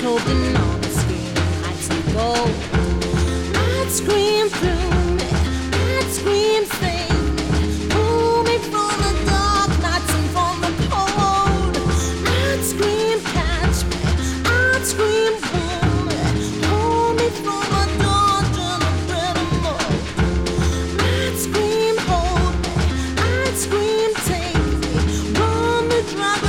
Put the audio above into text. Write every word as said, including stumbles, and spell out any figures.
clothed in all the scream. I'd say go. I'd scream through